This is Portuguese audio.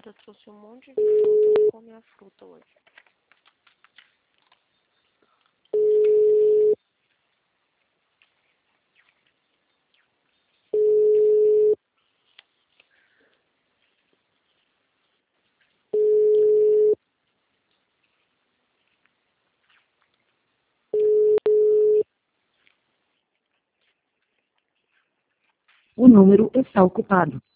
fruta, trouxe um monte de fruta, vou comer a fruta hoje. O número está ocupado.